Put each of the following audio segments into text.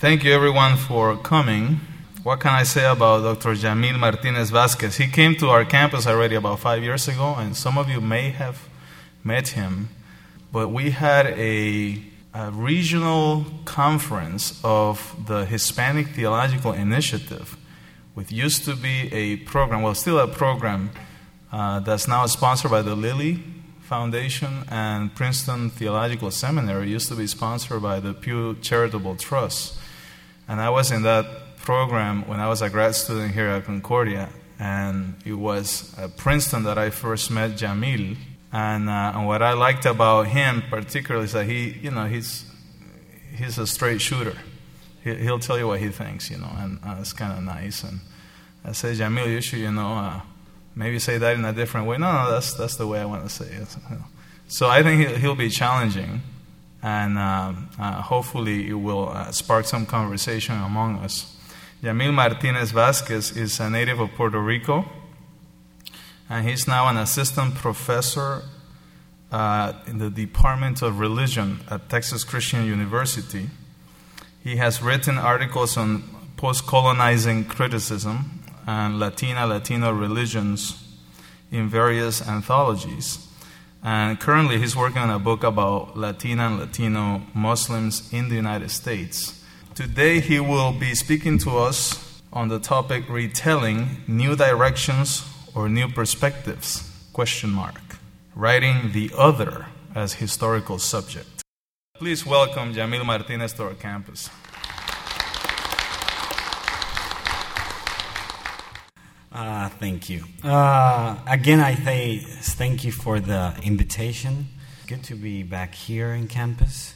Thank you everyone for coming. What can I say about Dr. Jamil Martinez Vasquez? He came to our campus already about 5 years ago, and some of you may have met him. But we had a regional conference of the Hispanic Theological Initiative, which used to be a program, well, still a program, that's now sponsored by the Lilly Foundation, and Princeton Theological Seminary used to be sponsored by the Pew Charitable Trust. And I was in that program when I was a grad student here at Concordia, and it was at Princeton that I first met Jamil. And what I liked about him particularly is that he's a straight shooter. He'll tell you what he thinks, and it's kind of nice. And I said, Jamil, you should, maybe say that in a different way. No, that's the way I want to say it. So I think he'll be challenging, and hopefully it will spark some conversation among us. Jamil Martinez Vasquez is a native of Puerto Rico, and he's now an assistant professor in the Department of Religion at Texas Christian University. He has written articles on post-colonizing criticism and Latino religions in various anthologies. And currently he's working on a book about Latina and Latino Muslims in the United States. Today he will be speaking to us on the topic Retelling New Directions or New Perspectives, ? Writing the other as historical subject. Please welcome Jamil Martinez to our campus. Thank you. Again, I say thank you for the invitation. Good to be back here in campus.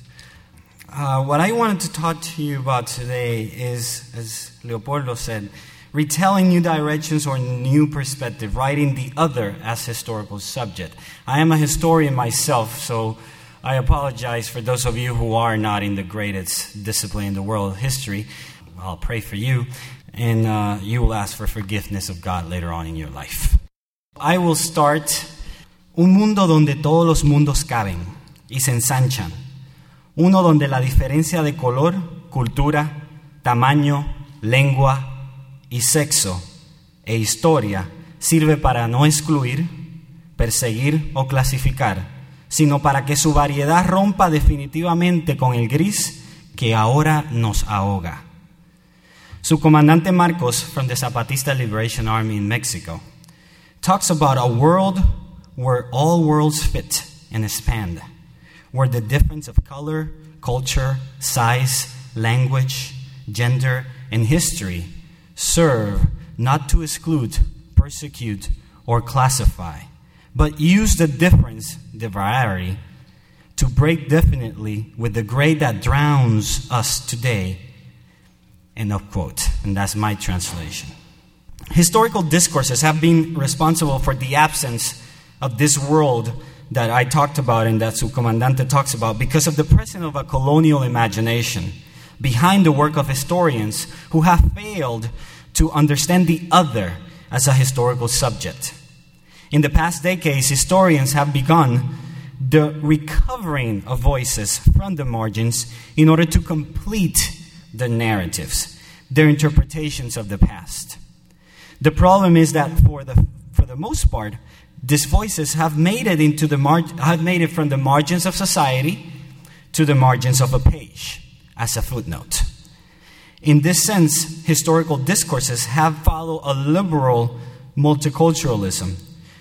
What I wanted to talk to you about today is, as Leopoldo said, retelling new directions or new perspective, writing the other as historical subject. I am a historian myself, so I apologize for those of you who are not in the greatest discipline in the world, history. I'll pray for you, and you will ask for forgiveness of God later on in your life. I will start. Un mundo donde todos los mundos caben y se ensanchan. Uno donde la diferencia de color, cultura, tamaño, lengua y sexo e historia sirve para no excluir, perseguir o clasificar, sino para que su variedad rompa definitivamente con el gris que ahora nos ahoga. Su comandante Marcos from the Zapatista Liberation Army in Mexico talks about a world where all worlds fit and expand, where the difference of color, culture, size, language, gender, and history serve not to exclude, persecute, or classify, but use the difference, the variety, to break definitely with the gray that drowns us today. End of quote. And that's my translation. Historical discourses have been responsible for the absence of this world that I talked about and that Su Comandante talks about because of the presence of a colonial imagination behind the work of historians who have failed to understand the other as a historical subject. In the past decades, historians have begun the recovering of voices from the margins in order to complete the narratives, their interpretations of the past. The problem is that for the most part, these voices have made it from the margins of society to the margins of a page as a footnote. In this sense, historical discourses have followed a liberal multiculturalism,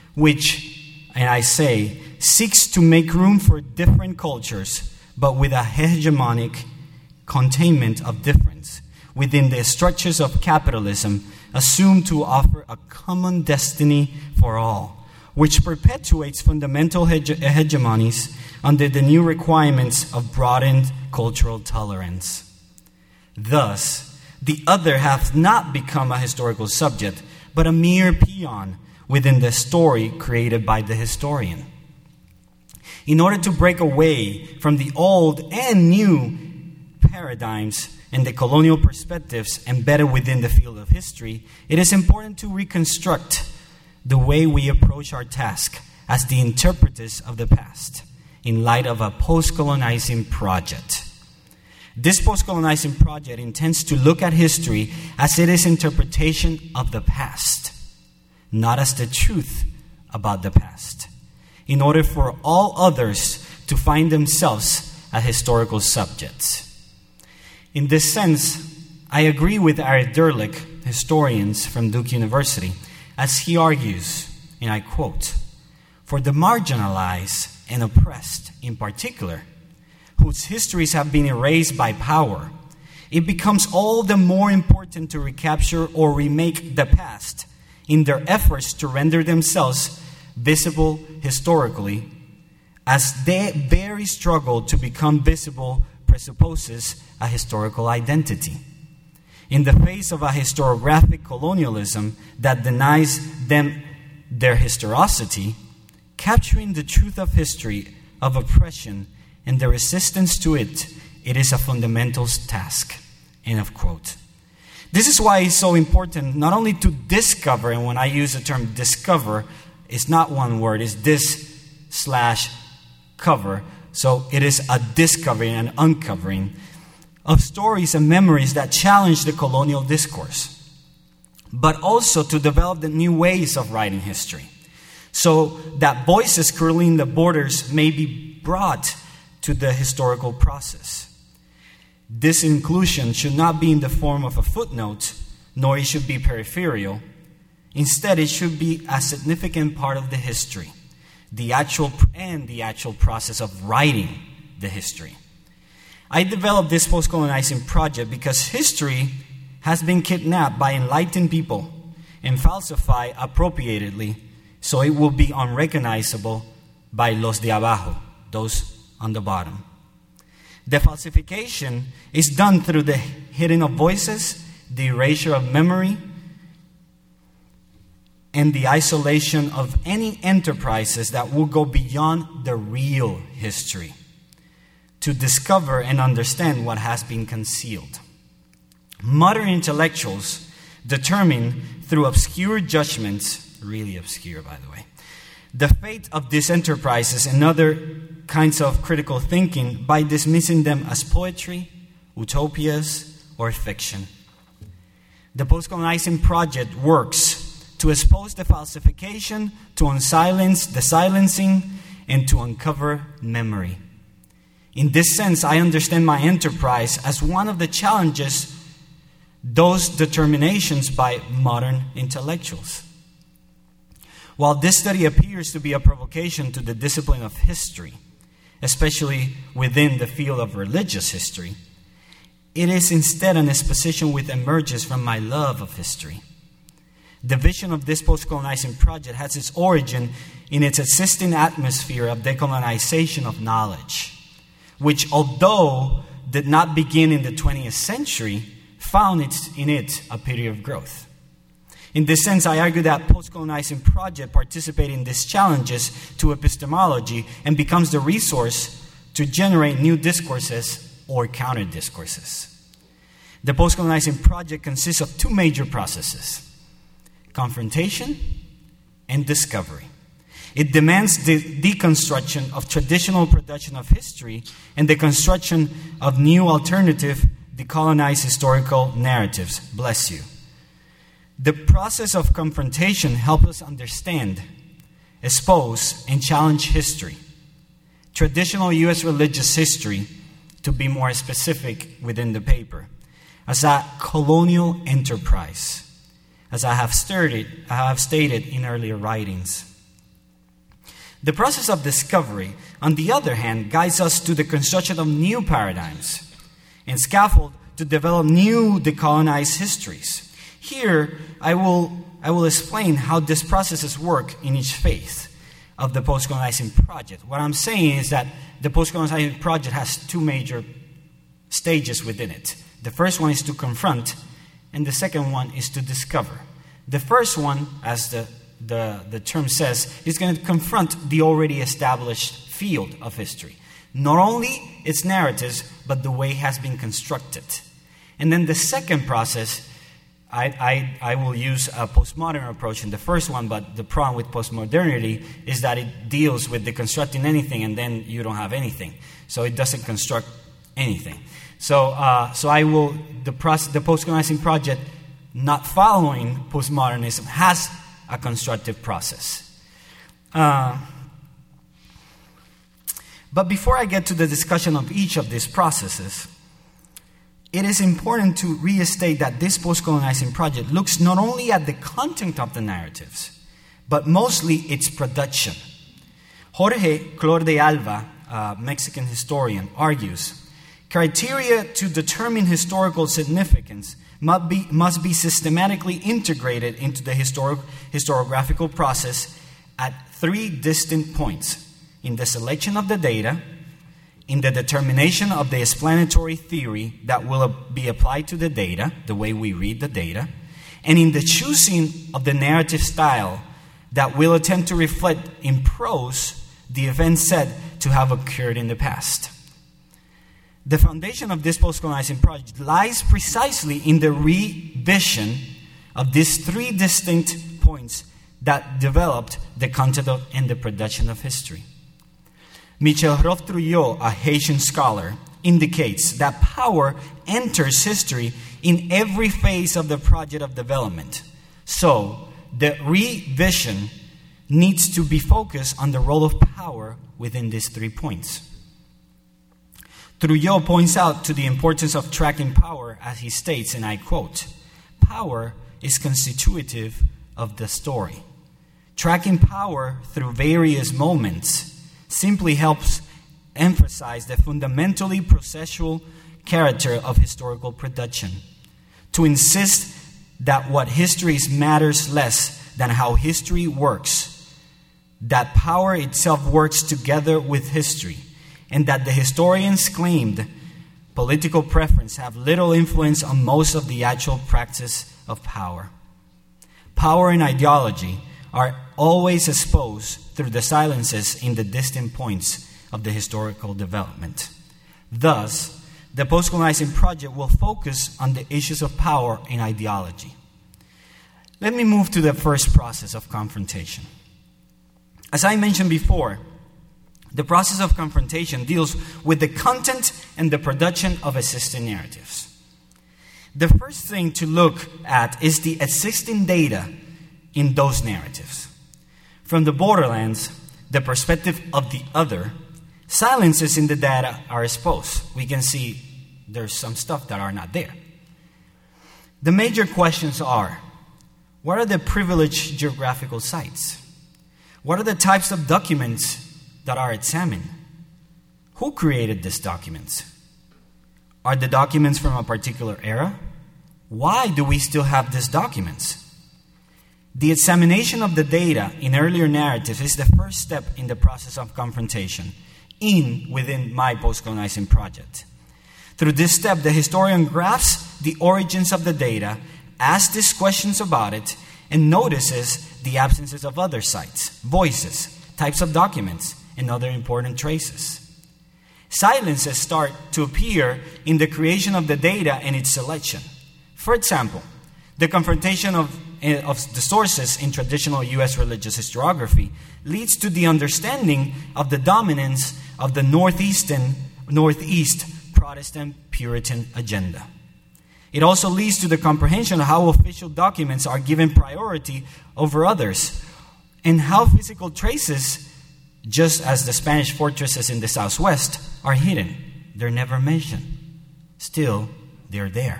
which, and I say, seeks to make room for different cultures, but with a hegemonic containment of difference within the structures of capitalism assumed to offer a common destiny for all, which perpetuates fundamental hegemonies under the new requirements of broadened cultural tolerance. Thus, the other have not become a historical subject, but a mere peon within the story created by the historian. In order to break away from the old and new paradigms and the colonial perspectives embedded within the field of history, it is important to reconstruct the way we approach our task as the interpreters of the past in light of a post-colonizing project. This post-colonizing project intends to look at history as it is interpretation of the past, not as the truth about the past, in order for all others to find themselves as historical subjects. In this sense, I agree with Eric Derlich, historians from Duke University, as he argues, and I quote, "For the marginalized and oppressed in particular, whose histories have been erased by power, it becomes all the more important to recapture or remake the past in their efforts to render themselves visible historically, as their very struggle to become visible presupposes a historical identity. In the face of a historiographic colonialism that denies them their historicity, capturing the truth of history, of oppression, and the resistance to it, it is a fundamental task." End of quote. This is why it's so important not only to discover, and when I use the term discover, it's not one word, it's dis/cover. So it is a discovering and uncovering of stories and memories that challenge the colonial discourse, but also to develop the new ways of writing history, so that voices curling the borders may be brought to the historical process. This inclusion should not be in the form of a footnote, nor it should be peripheral. Instead, it should be a significant part of the history, the actual process of writing the history. I developed this post-colonizing project because history has been kidnapped by enlightened people and falsified appropriately, so it will be unrecognizable by los de abajo, those on the bottom. The falsification is done through the hiding of voices, the erasure of memory, and the isolation of any enterprises that will go beyond the real history to discover and understand what has been concealed. Modern intellectuals determine through obscure judgments, really obscure by the way, the fate of these enterprises and other kinds of critical thinking by dismissing them as poetry, utopias, or fiction. The post-colonizing project works to expose the falsification, to unsilence the silencing, and to uncover memory. In this sense, I understand my enterprise as one of the challenges, those determinations by modern intellectuals. While this study appears to be a provocation to the discipline of history, especially within the field of religious history, it is instead an exposition which emerges from my love of history. The vision of this post-colonizing project has its origin in its existing atmosphere of decolonization of knowledge, which, although did not begin in the 20th century, found in it a period of growth. In this sense, I argue that post-colonizing project participates in these challenges to epistemology and becomes the resource to generate new discourses or counter-discourses. The post-colonizing project consists of two major processes: confrontation and discovery. It demands the deconstruction of traditional production of history and the construction of new alternative decolonized historical narratives. Bless you. The process of confrontation helps us understand, expose, and challenge history. Traditional U.S. religious history, to be more specific within the paper, as a colonial enterprise, as I have stated in earlier writings. The process of discovery, on the other hand, guides us to the construction of new paradigms and scaffold to develop new decolonized histories. Here, I will explain how these processes work in each phase of the post-colonizing project. What I'm saying is that the post-colonizing project has two major stages within it. The first one is to confront, and the second one is to discover. The first one, as the term says, is going to confront the already established field of history. Not only its narratives, but the way it has been constructed. And then the second process, I will use a postmodern approach in the first one, but the problem with postmodernity is that it deals with deconstructing anything and then you don't have anything. So it doesn't construct anything. So the postcolonializing project, not following postmodernism, has a constructive process. But before I get to the discussion of each of these processes, it is important to restate that this postcolonizing project looks not only at the content of the narratives, but mostly its production. Jorge Clor de Alba, a Mexican historian, argues, criteria to determine historical significance must be systematically integrated into the historiographical process at three distinct points: in the selection of the data, in the determination of the explanatory theory that will be applied to the data, the way we read the data, and in the choosing of the narrative style that will attempt to reflect in prose the events said to have occurred in the past. The foundation of this postcolonizing project lies precisely in the revision of these three distinct points that developed the content and the production of history. Michel Roth-Trouillot, a Haitian scholar, indicates that power enters history in every phase of the project of development. So, the revision needs to be focused on the role of power within these 3 points. Trouillot points out to the importance of tracking power as he states, and I quote, "Power is constitutive of the story. Tracking power through various moments simply helps emphasize the fundamentally processual character of historical production. To insist that what history is matters less than how history works, that power itself works together with history, and that the historians claimed political preference have little influence on most of the actual practice of power. Power and ideology are always exposed through the silences in the distant points of the historical development. Thus, the postcolonizing project will focus on the issues of power and ideology." Let me move to the first process of confrontation. As I mentioned before, the process of confrontation deals with the content and the production of existing narratives. The first thing to look at is the existing data in those narratives. From the borderlands, the perspective of the other, silences in the data are exposed. We can see there's some stuff that are not there. The major questions are, what are the privileged geographical sites? What are the types of documents that are examined? Who created these documents? Are the documents from a particular era? Why do we still have these documents? The examination of the data in earlier narratives is the first step in the process of confrontation within my postcolonizing project. Through this step, the historian grasps the origins of the data, asks these questions about it, and notices the absences of other sites, voices, types of documents, and other important traces. Silences start to appear in the creation of the data and its selection. For example, the confrontation of the sources in traditional U.S. religious historiography leads to the understanding of the dominance of the Northeast Protestant Puritan agenda. It also leads to the comprehension of how official documents are given priority over others, and how physical traces, just as the Spanish fortresses in the Southwest, are hidden. They're never mentioned. Still, they're there.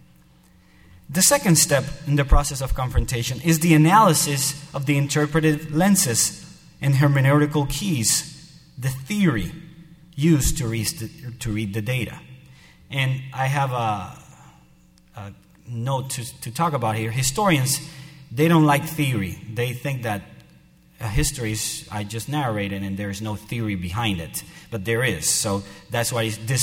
The second step in the process of confrontation is the analysis of the interpretive lenses and hermeneutical keys, the theory used to read the data. And I have a note to talk about here. Historians, they don't like theory. They think that history is, I just narrated, and there is no theory behind it. But there is. So that's why this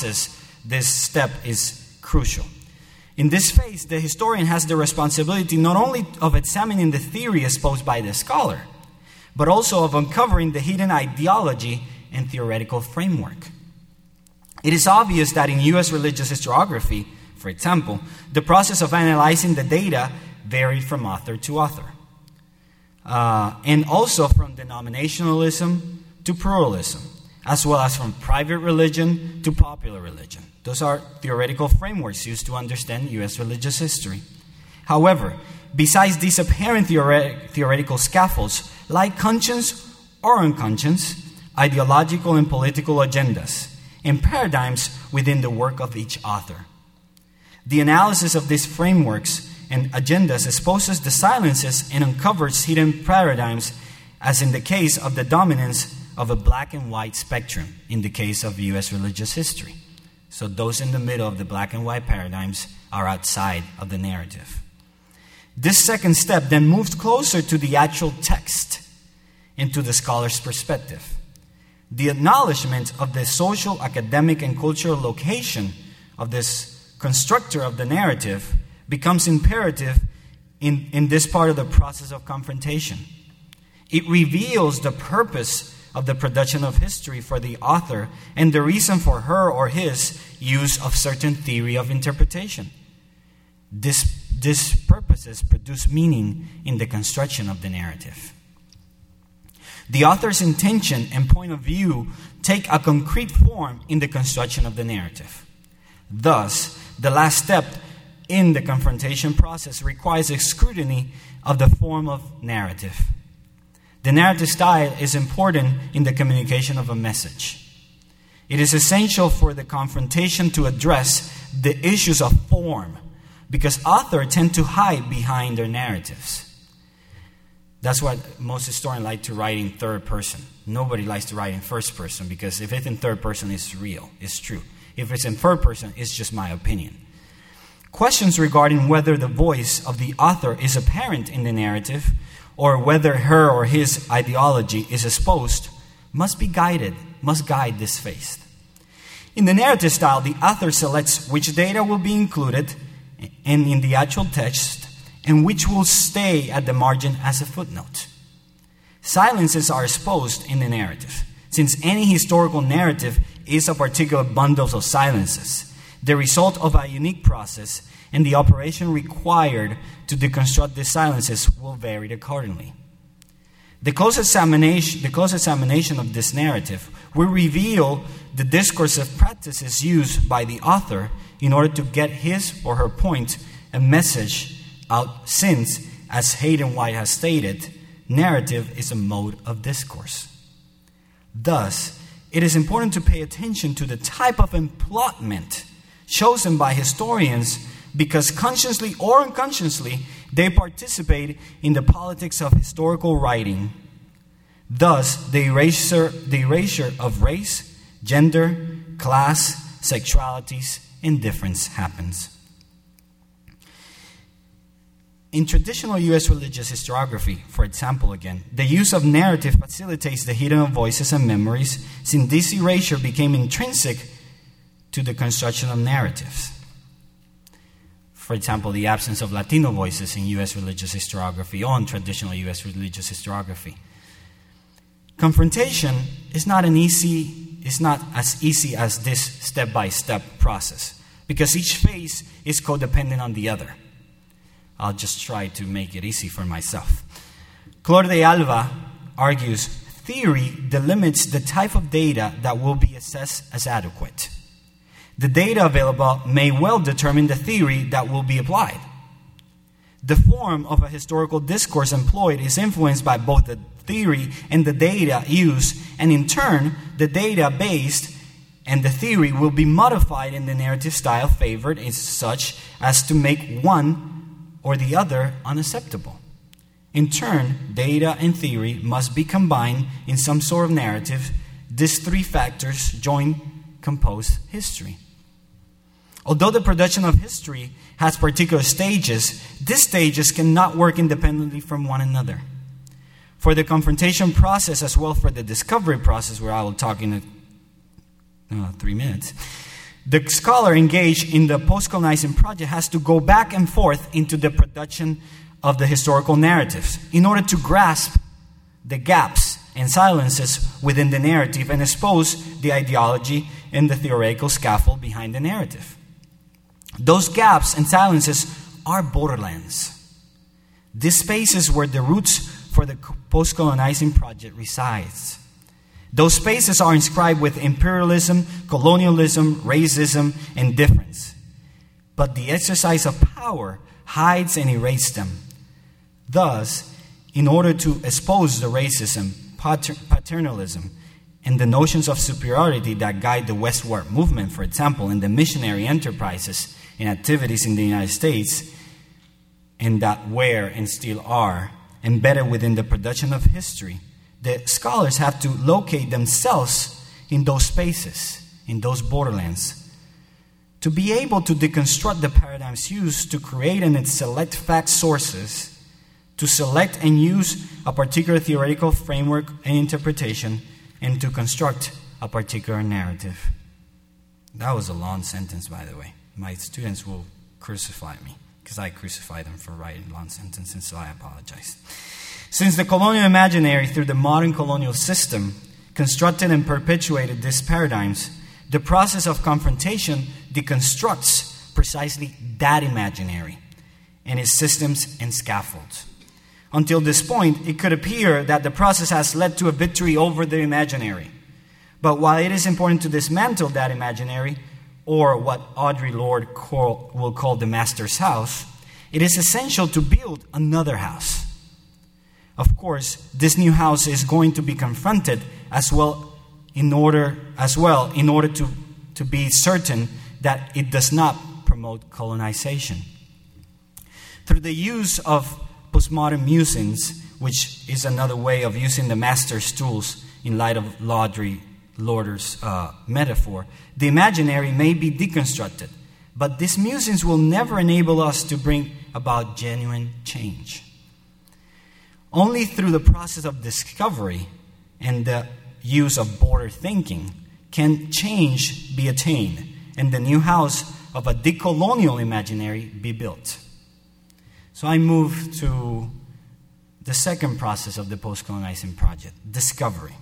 step is crucial. In this phase, the historian has the responsibility not only of examining the theory exposed by the scholar, but also of uncovering the hidden ideology and theoretical framework. It is obvious that in U.S. religious historiography, for example, the process of analyzing the data varied from author to author, and also from denominationalism to pluralism. as well as from private religion to popular religion. Those are theoretical frameworks used to understand U.S. religious history. However, besides these apparent theoretical scaffolds, lie conscious or unconscious, ideological and political agendas, and paradigms within the work of each author. The analysis of these frameworks and agendas exposes the silences and uncovers hidden paradigms, as in the case of the dominance of a black and white spectrum in the case of U.S. religious history. So those in the middle of the black and white paradigms are outside of the narrative. This second step then moves closer to the actual text and to the scholar's perspective. The acknowledgement of the social, academic, and cultural location of this constructor of the narrative becomes imperative in this part of the process of confrontation. It reveals the purpose of the production of history for the author and the reason for her or his use of certain theory of interpretation. These purposes produce meaning in the construction of the narrative. The author's intention and point of view take a concrete form in the construction of the narrative. Thus, the last step in the confrontation process requires a scrutiny of the form of narrative. The narrative style is important in the communication of a message. It is essential for the confrontation to address the issues of form, because authors tend to hide behind their narratives. That's what most historians like to write in third person. Nobody likes to write in first person, because if it's in third person, it's real, it's true. If it's in third person, it's just my opinion. Questions regarding whether the voice of the author is apparent in the narrative or whether her or his ideology is exposed must guide this phase. In the narrative style, the author selects which data will be included in the actual text and which will stay at the margin as a footnote. Silences are exposed in the narrative. Since any historical narrative is a particular bundle of silences, the result of a unique process and the operation required to deconstruct these silences will vary accordingly. The close examination of this narrative will reveal the discursive practices used by the author in order to get his or her point and message out, since, as Hayden White has stated, narrative is a mode of discourse. Thus, it is important to pay attention to the type of emplotment chosen by historians, because consciously or unconsciously, they participate in the politics of historical writing. Thus, the erasure of race, gender, class, sexualities, and difference happens. In traditional U.S. religious historiography, for example, again, the use of narrative facilitates the hidden of voices and memories, since this erasure became intrinsic to the construction of narratives. For example, the absence of Latino voices in U.S. religious historiography or in traditional U.S. religious historiography. Confrontation is not as easy as this step-by-step process, because each phase is codependent on the other. I'll just try to make it easy for myself. Clore de Alva argues theory delimits the type of data that will be assessed as adequate. The data available may well determine the theory that will be applied. The form of a historical discourse employed is influenced by both the theory and the data used, and in turn, the data based and the theory will be modified in the narrative style favored as such as to make one or the other unacceptable. In turn, data and theory must be combined in some sort of narrative. These three factors join compose history. Although the production of history has particular stages, these stages cannot work independently from one another. For the confrontation process as well for the discovery process, where I will talk in 3 minutes, the scholar engaged in the post-colonizing project has to go back and forth into the production of the historical narratives in order to grasp the gaps and silences within the narrative and expose the ideology and the theoretical scaffold behind the narrative. Those gaps and silences are borderlands. These spaces where the roots for the post-colonizing project resides. Those spaces are inscribed with imperialism, colonialism, racism, and difference. But the exercise of power hides and erases them. Thus, in order to expose the racism, paternalism, and the notions of superiority that guide the westward movement, for example, in the missionary enterprises and activities in the United States, and that were and still are embedded within the production of history, the scholars have to locate themselves in those spaces, in those borderlands, to be able to deconstruct the paradigms used to create and select fact sources, to select and use a particular theoretical framework and interpretation, and to construct a particular narrative. That was a long sentence, by the way. My students will crucify me, because I crucify them for writing long sentences, so I apologize. Since the colonial imaginary, through the modern colonial system, constructed and perpetuated these paradigms, the process of confrontation deconstructs precisely that imaginary and its systems and scaffolds. Until this point, it could appear that the process has led to a victory over the imaginary. But while it is important to dismantle that imaginary, or what Audre Lorde will call the master's house, it is essential to build another house. Of course, this new house is going to be confronted as well in order to be certain that it does not promote colonization. Through the use of postmodern musings, which is another way of using the master's tools in light of Audre Lorde's metaphor, the imaginary may be deconstructed, but these musings will never enable us to bring about genuine change. Only through the process of discovery and the use of border thinking can change be attained and the new house of a decolonial imaginary be built. So I move to the second process of the post-colonizing project, discovery.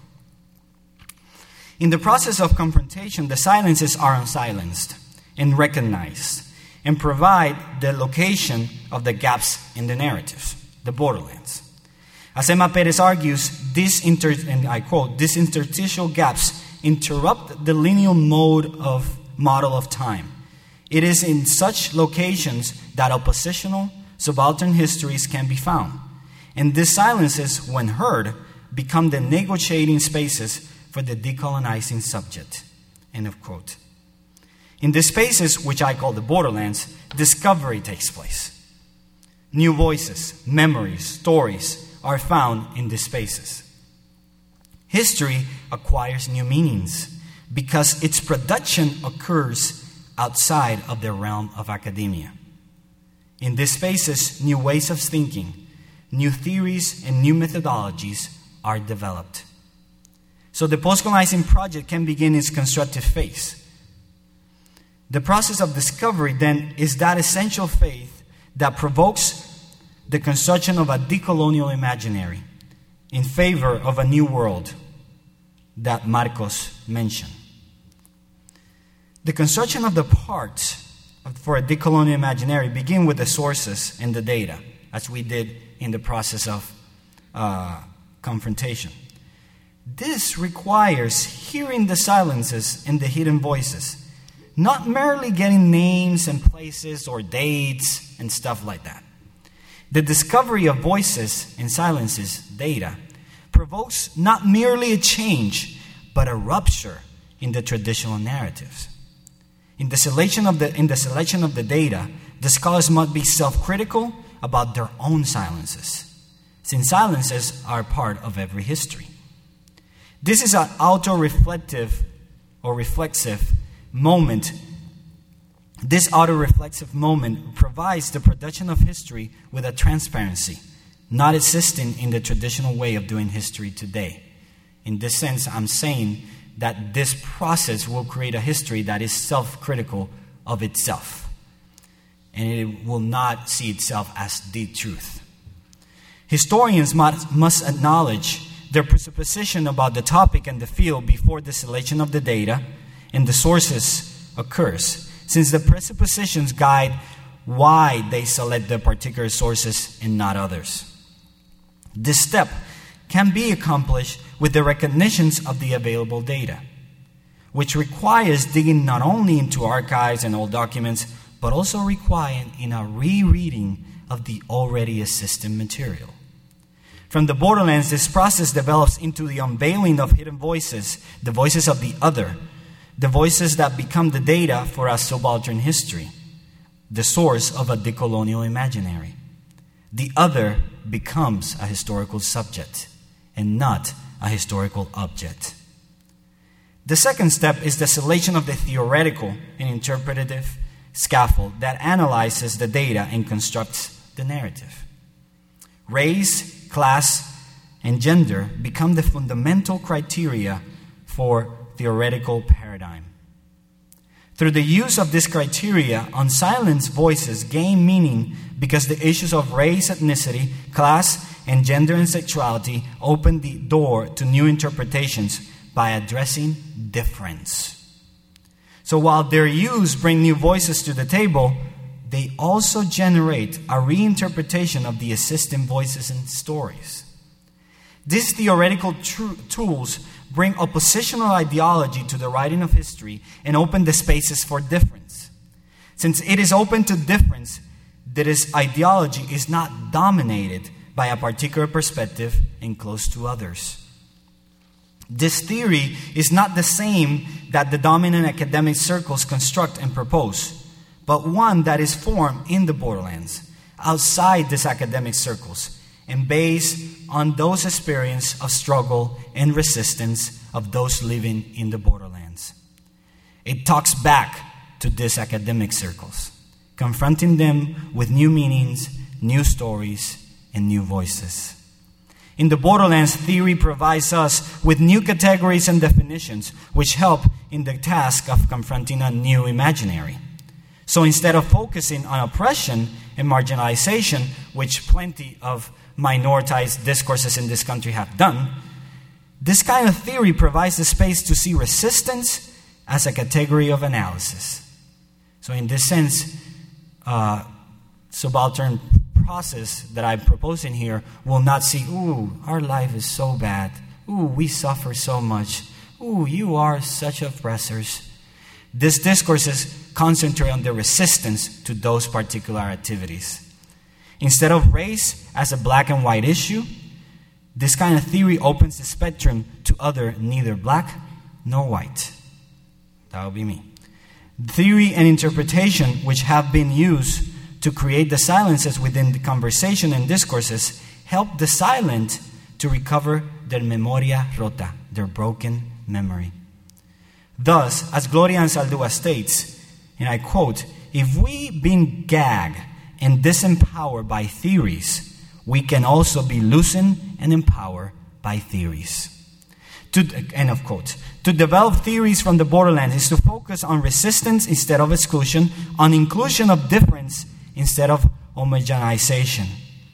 In the process of confrontation, the silences are unsilenced and recognized and provide the location of the gaps in the narratives, the borderlands. As Emma Perez argues, and I quote, these interstitial gaps interrupt the linear model of time. It is in such locations that oppositional, subaltern histories can be found. And these silences, when heard, become the negotiating spaces for the decolonizing subject. End of quote. In these spaces, which I call the borderlands, discovery takes place. New voices, memories, stories are found in these spaces. History acquires new meanings because its production occurs outside of the realm of academia. In these spaces, new ways of thinking, new theories, and new methodologies are developed. So the post-colonizing project can begin its constructive phase. The process of discovery, then, is that essential faith that provokes the construction of a decolonial imaginary in favor of a new world that Marcos mentioned. The construction of the parts for a decolonial imaginary begin with the sources and the data, as we did in the process of confrontation. This requires hearing the silences and the hidden voices, not merely getting names and places or dates and stuff like that. The discovery of voices and silences, data, provokes not merely a change, but a rupture in the traditional narratives. In the selection of the data, the scholars must be self-critical about their own silences, since silences are part of every history. This is an auto-reflective or reflexive moment. This auto-reflexive moment provides the production of history with a transparency, not existing in the traditional way of doing history today. In this sense, I'm saying that this process will create a history that is self-critical of itself, and it will not see itself as the truth. Historians must acknowledge their presupposition about the topic and the field before the selection of the data and the sources occurs, since the presuppositions guide why they select the particular sources and not others. This step can be accomplished with the recognitions of the available data, which requires digging not only into archives and old documents, but also requiring in a rereading of the already existing material. From the borderlands, this process develops into the unveiling of hidden voices, the voices of the other, the voices that become the data for a subaltern history, the source of a decolonial imaginary. The other becomes a historical subject and not a historical object. The second step is the selection of the theoretical and interpretative scaffold that analyzes the data and constructs the narrative. Race, class, and gender become the fundamental criteria for theoretical paradigm. Through the use of this criteria, unsilenced voices gain meaning because the issues of race, ethnicity, class, and gender and sexuality open the door to new interpretations by addressing difference. So while their use bring new voices to the table, they also generate a reinterpretation of the existing voices and stories. These theoretical tools bring oppositional ideology to the writing of history and open the spaces for difference. Since it is open to difference, this ideology is not dominated by a particular perspective and close to others. This theory is not the same that the dominant academic circles construct and propose, but one that is formed in the borderlands, outside these academic circles, and based on those experiences of struggle and resistance of those living in the borderlands. It talks back to these academic circles, confronting them with new meanings, new stories, and new voices. In the borderlands, theory provides us with new categories and definitions which help in the task of confronting a new imaginary. So instead of focusing on oppression and marginalization, which plenty of minoritized discourses in this country have done, this kind of theory provides the space to see resistance as a category of analysis. So in this sense, subaltern process that I'm proposing here will not see, ooh, our life is so bad. Ooh, we suffer so much. Ooh, you are such oppressors. These discourses concentrate on the resistance to those particular activities. Instead of race as a black and white issue, this kind of theory opens the spectrum to other neither black nor white. That would be me. Theory and interpretation which have been used to create the silences within the conversation and discourses help the silent to recover their memoria rota, their broken memory. Thus, as Gloria Anzaldúa states, and I quote, "If we been gagged and disempowered by theories, we can also be loosened and empowered by theories." End of quote. To develop theories from the borderlands is to focus on resistance instead of exclusion, on inclusion of difference instead of homogenization.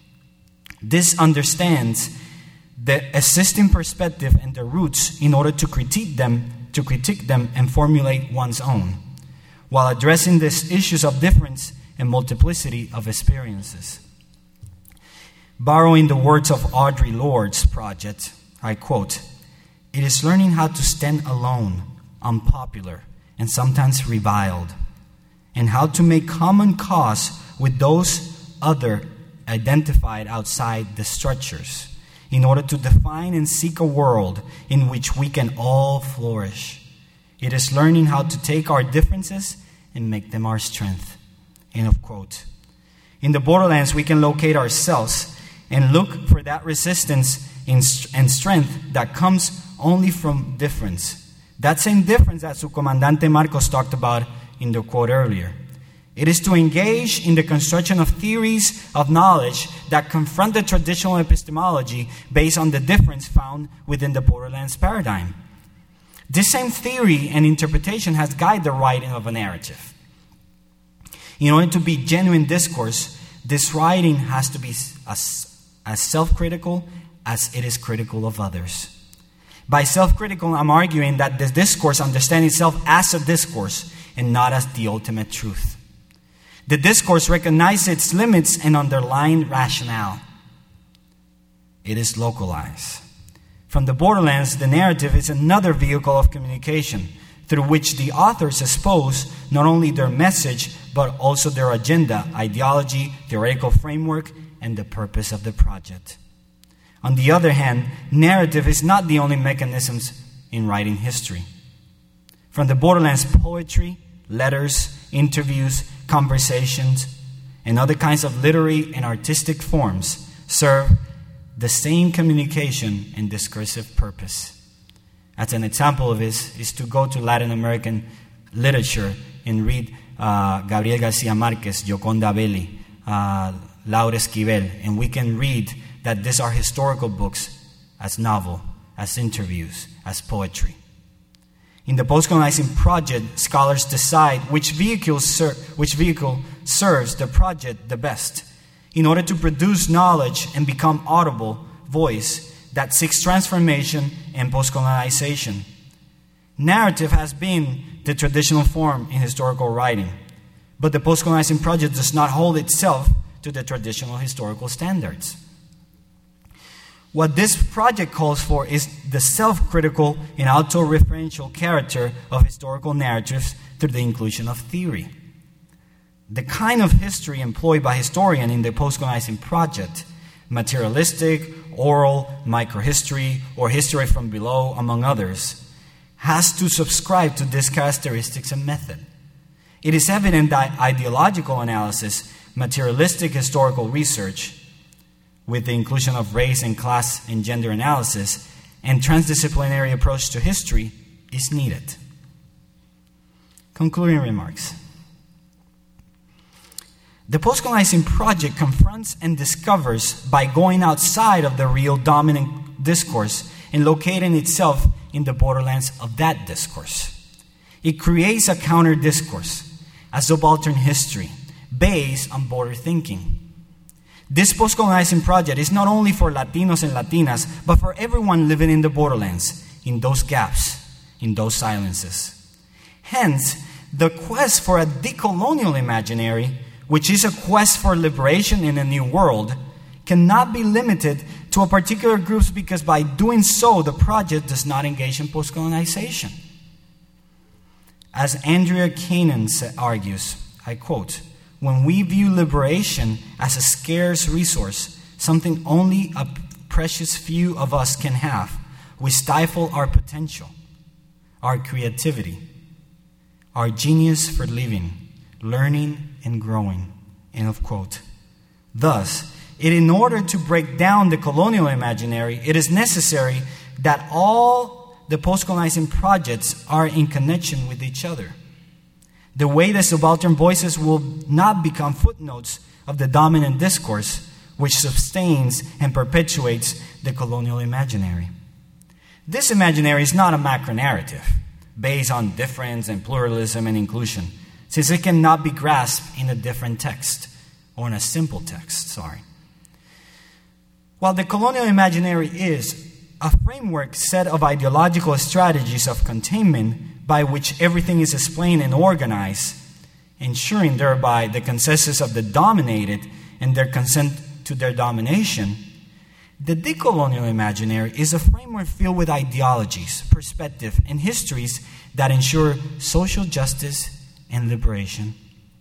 This understands the existing perspective and the roots in order to critique them and formulate one's own, while addressing these issues of difference and multiplicity of experiences. Borrowing the words of Audre Lorde's project, I quote, "It is learning how to stand alone, unpopular, and sometimes reviled, and how to make common cause with those other identified outside the structures, in order to define and seek a world in which we can all flourish. It is learning how to take our differences and make them our strength." End of quote. In the borderlands, we can locate ourselves and look for that resistance and strength that comes only from difference. That same difference that Subcomandante Marcos talked about in the quote earlier. It is to engage in the construction of theories of knowledge that confront the traditional epistemology based on the difference found within the borderlands paradigm. This same theory and interpretation has guided the writing of a narrative. In order to be genuine discourse, this writing has to be as self-critical as it is critical of others. By self-critical, I'm arguing that the discourse understands itself as a discourse and not as the ultimate truth. The discourse recognizes its limits and underlying rationale. It is localized. From the borderlands, the narrative is another vehicle of communication through which the authors expose not only their message, but also their agenda, ideology, theoretical framework, and the purpose of the project. On the other hand, narrative is not the only mechanisms in writing history. From the borderlands, poetry, letters, interviews, conversations, and other kinds of literary and artistic forms serve the same communication and discursive purpose. As an example of this is to go to Latin American literature and read Gabriel Garcia Marquez, Gioconda Belli, Laura Esquivel, and we can read that these are historical books as novel, as interviews, as poetry. In the post-colonizing project, scholars decide which vehicle serves the project the best in order to produce knowledge and become audible voice that seeks transformation and post-colonization. Narrative has been the traditional form in historical writing, but the post-colonizing project does not hold itself to the traditional historical standards. What this project calls for is the self-critical and auto-referential character of historical narratives through the inclusion of theory. The kind of history employed by historians in the post-colonizing project, materialistic, oral, microhistory, or history from below, among others, has to subscribe to these characteristics and method. It is evident that ideological analysis, materialistic historical research, with the inclusion of race and class and gender analysis, and transdisciplinary approach to history is needed. Concluding remarks. The post-colonizing project confronts and discovers by going outside of the real dominant discourse and locating itself in the borderlands of that discourse. It creates a counter-discourse, a subaltern history, based on border thinking. This post-colonizing project is not only for Latinos and Latinas, but for everyone living in the borderlands, in those gaps, in those silences. Hence, the quest for a decolonial imaginary, which is a quest for liberation in a new world, cannot be limited to a particular group because by doing so, the project does not engage in post-colonization. As Andrea Kanan argues, I quote, "When we view liberation as a scarce resource, something only a precious few of us can have, we stifle our potential, our creativity, our genius for living, learning, and growing." End of quote. Thus, in order to break down the colonial imaginary, it is necessary that all the post-colonizing projects are in connection with each other. The way the subaltern voices will not become footnotes of the dominant discourse, which sustains and perpetuates the colonial imaginary. This imaginary is not a macro-narrative based on difference and pluralism and inclusion, since it cannot be grasped in a different text, or in a simple text, While the colonial imaginary is a framework set of ideological strategies of containment by which everything is explained and organized, ensuring thereby the consensus of the dominated and their consent to their domination, the decolonial imaginary is a framework filled with ideologies, perspective, and histories that ensure social justice and liberation.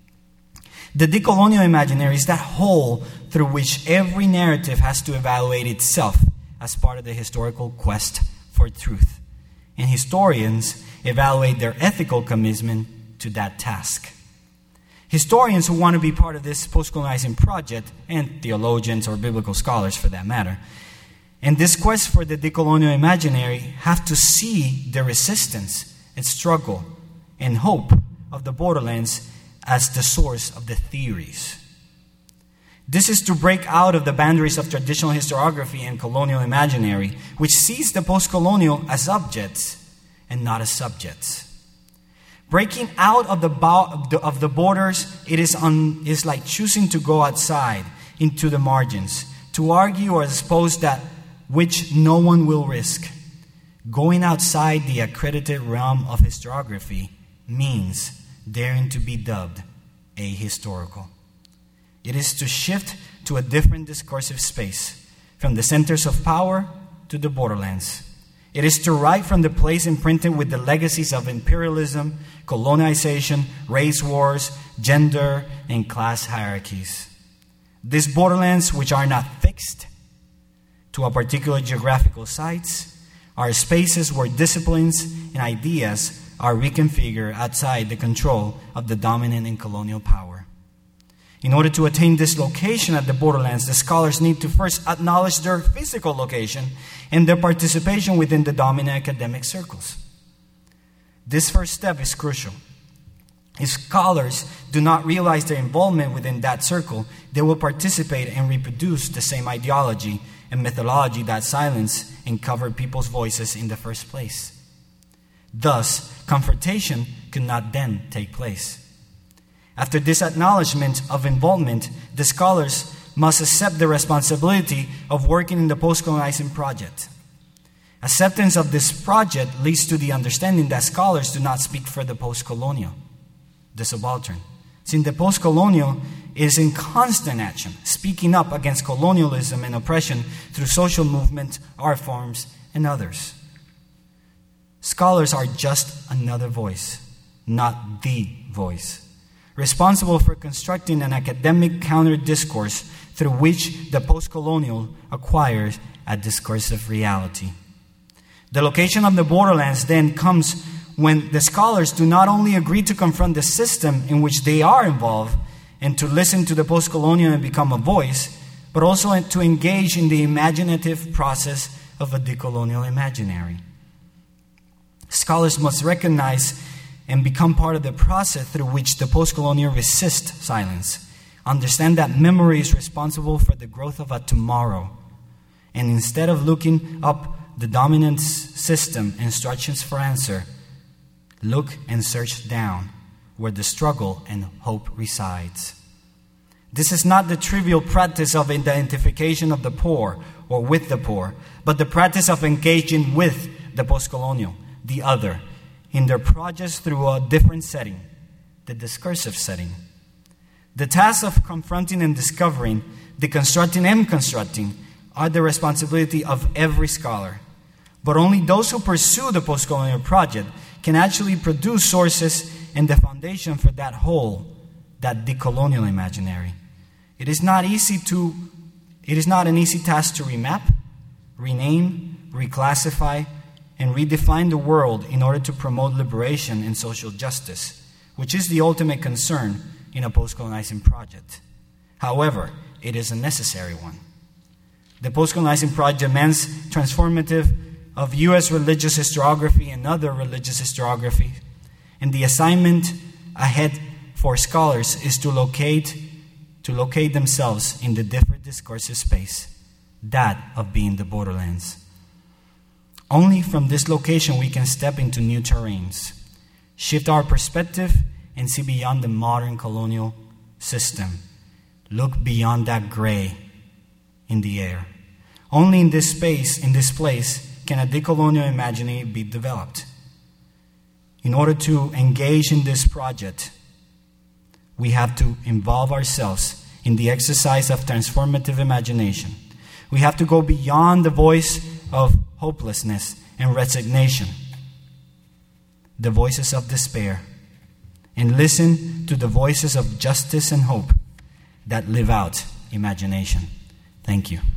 The decolonial imaginary is that whole through which every narrative has to evaluate itself as part of the historical quest for truth. And historians evaluate their ethical commitment to that task. Historians who want to be part of this post-colonizing project, and theologians or biblical scholars for that matter, and this quest for the decolonial imaginary have to see the resistance and struggle and hope of the borderlands as the source of the theories. This is to break out of the boundaries of traditional historiography and colonial imaginary, which sees the post-colonial as objects and not as subjects. Breaking out of the borders, it is like choosing to go outside into the margins, to argue or expose that which no one will risk. Going outside the accredited realm of historiography means daring to be dubbed ahistorical. It is to shift to a different discursive space, from the centers of power to the borderlands. It is to write from the place imprinted with the legacies of imperialism, colonization, race wars, gender, and class hierarchies. These borderlands, which are not fixed to a particular geographical sites, are spaces where disciplines and ideas are reconfigured outside the control of the dominant and colonial power. In order to attain this location at the borderlands, the scholars need to first acknowledge their physical location and their participation within the dominant academic circles. This first step is crucial. If scholars do not realize their involvement within that circle, they will participate and reproduce the same ideology and methodology that silenced and covered people's voices in the first place. Thus, confrontation could not then take place. After this acknowledgement of involvement, the scholars must accept the responsibility of working in the post-colonizing project. Acceptance of this project leads to the understanding that scholars do not speak for the post-colonial, the subaltern. Since the post-colonial is in constant action, speaking up against colonialism and oppression through social movement, art forms, and others. Scholars are just another voice, not the voice, responsible for constructing an academic counter-discourse through which the post-colonial acquires a discursive reality. The location of the borderlands then comes when the scholars do not only agree to confront the system in which they are involved and to listen to the post-colonial and become a voice, but also to engage in the imaginative process of a decolonial imaginary. Scholars must recognize and become part of the process through which the post-colonial resist silence. Understand that memory is responsible for the growth of a tomorrow. And instead of looking up the dominant system instructions for answer, look and search down where the struggle and hope resides. This is not the trivial practice of identification of the poor or with the poor, but the practice of engaging with the post-colonial, the other, in their projects through a different setting, the discursive setting. The tasks of confronting and discovering, deconstructing and constructing, are the responsibility of every scholar. But only those who pursue the post-colonial project can actually produce sources and the foundation for that whole, that decolonial imaginary. It is not an easy task to remap, rename, reclassify, and redefine the world in order to promote liberation and social justice, which is the ultimate concern in a post-colonizing project. However, it is a necessary one. The post-colonizing project demands transformative of U.S. religious historiography and other religious historiography, and the assignment ahead for scholars is to locate themselves in the different discursive space, that of being the borderlands. Only from this location we can step into new terrains, shift our perspective, and see beyond the modern colonial system. Look beyond that gray in the air. Only in this space, in this place, can a decolonial imaginary be developed. In order to engage in this project, we have to involve ourselves in the exercise of transformative imagination. We have to go beyond the voice of hopelessness and resignation, the voices of despair, and listen to the voices of justice and hope that live out imagination. Thank you.